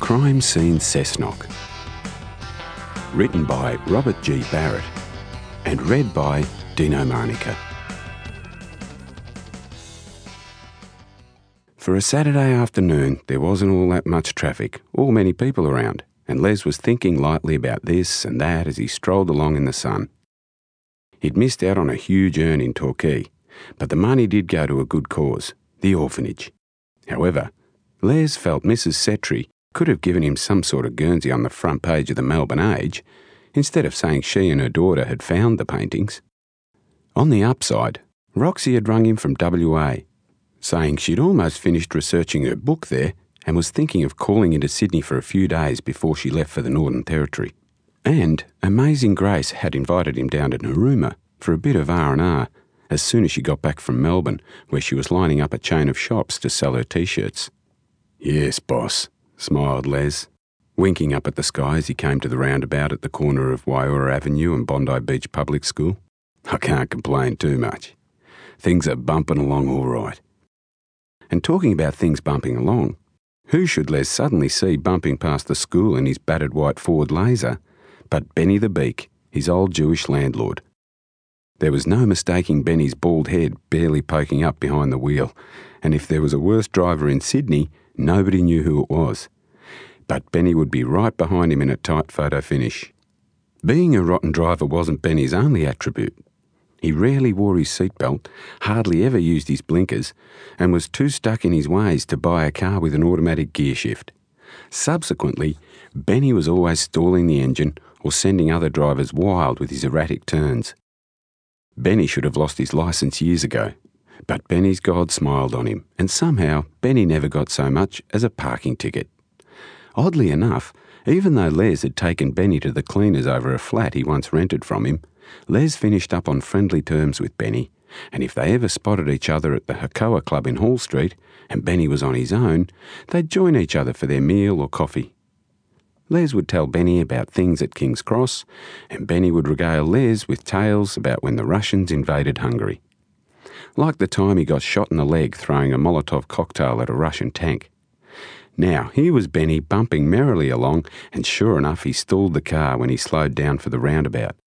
Crime Scene Cessnock. Written by Robert G. Barrett and read by Dino Manica. For a Saturday afternoon, there wasn't all that much traffic or many people around, and Les was thinking lightly about this and that as he strolled along in the sun. He'd missed out on a huge earn in Torquay, but the money did go to a good cause, the orphanage. However, Les felt Mrs. Setri could have given him some sort of Guernsey on the front page of the Melbourne Age, instead of saying she and her daughter had found the paintings. On the upside, Roxy had rung him from WA, saying she'd almost finished researching her book there and was thinking of calling into Sydney for a few days before she left for the Northern Territory. And Amazing Grace had invited him down to Narooma for a bit of R&R as soon as she got back from Melbourne, where she was lining up a chain of shops to sell her T-shirts. "Yes, boss," smiled Les, winking up at the sky as he came to the roundabout at the corner of Waiora Avenue and Bondi Beach Public School. "I can't complain too much. Things are bumping along all right." And talking about things bumping along, who should Les suddenly see bumping past the school in his battered white Ford Laser but Benny the Beak, his old Jewish landlord. There was no mistaking Benny's bald head barely poking up behind the wheel, and if there was a worse driver in Sydney, nobody knew who it was. But Benny would be right behind him in a tight photo finish. Being a rotten driver wasn't Benny's only attribute. He rarely wore his seatbelt, hardly ever used his blinkers, and was too stuck in his ways to buy a car with an automatic gear shift. Subsequently, Benny was always stalling the engine or sending other drivers wild with his erratic turns. Benny should have lost his licence years ago, but Benny's God smiled on him, and somehow Benny never got so much as a parking ticket. Oddly enough, even though Les had taken Benny to the cleaners over a flat he once rented from him, Les finished up on friendly terms with Benny, and if they ever spotted each other at the Hakoah Club in Hall Street, and Benny was on his own, they'd join each other for their meal or coffee. Les would tell Benny about things at King's Cross, and Benny would regale Les with tales about when the Russians invaded Hungary. Like the time he got shot in the leg throwing a Molotov cocktail at a Russian tank. Now, here was Benny bumping merrily along, and sure enough he stalled the car when he slowed down for the roundabout.